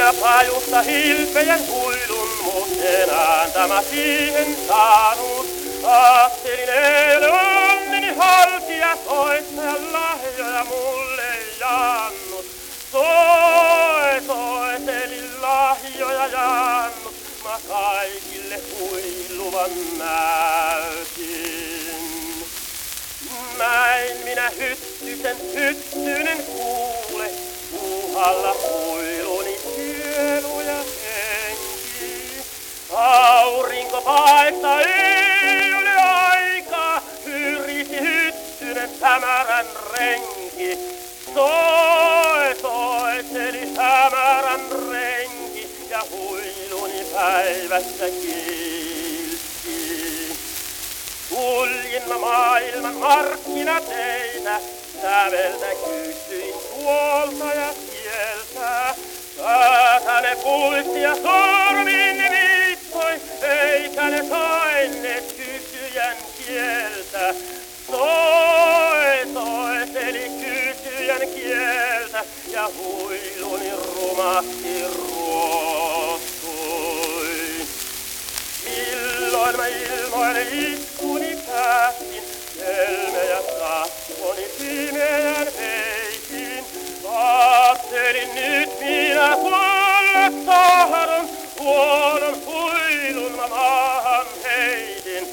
minä pajusta hilpeän huilun, mut enää tämä siihen saanut. Ajattelin eilen onneni haltia soittaja lahjoja mulle jannut. Soitelin lahjoja jannut, mä kaikille huiluvan näytin. Näin minä hyttynen kuule, puuhalla huiluni sielu ja henki. Aurinko paistaa yli aikaa, yriti hyttynen hämärän renki. Soiteli hämärän renki ja huiluni päivässä kiilsi. Kuljin mä maailman markkinateitä, säveltä kysyin tuolta ja sieltä. Päätä ne pulssi ja sormin viittoi, eikä ne soinneet kysyjän kieltä. Soiteli kysyjän kieltä ja huiluni rumasti ruostui. Milloin mä ilmoille iskuni päästin, helmeä kasvoni pimeän heitin. Ajattelin nyt minä kuolla tahdon, huonon huilun mä maahan heitin.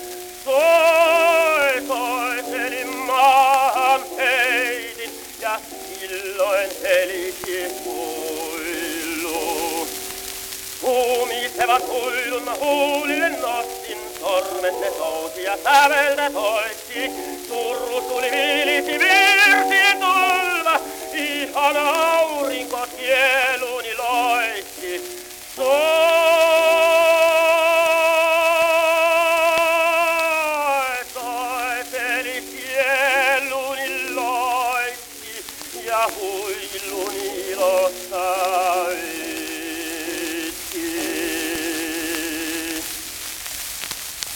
Soitelin maahan heitin ja silloin helisi huilu. Huumisevan huilun mä huulille nostin, sormet ne souti ja säveltä soitti. Turru tuli vilisi virtien tulva, ihanaa.